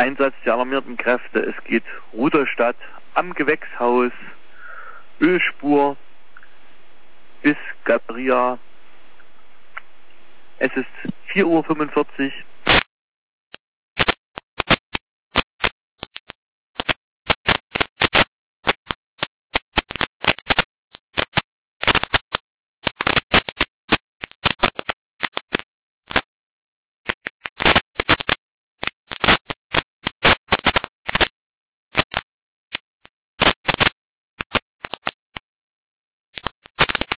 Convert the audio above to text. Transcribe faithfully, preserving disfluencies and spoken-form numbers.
Einsatz der alarmierten Kräfte. Es geht Rudolstadt am Gewächshaus, Ölspur bis Galeria. Es ist vier Uhr fünfundvierzig.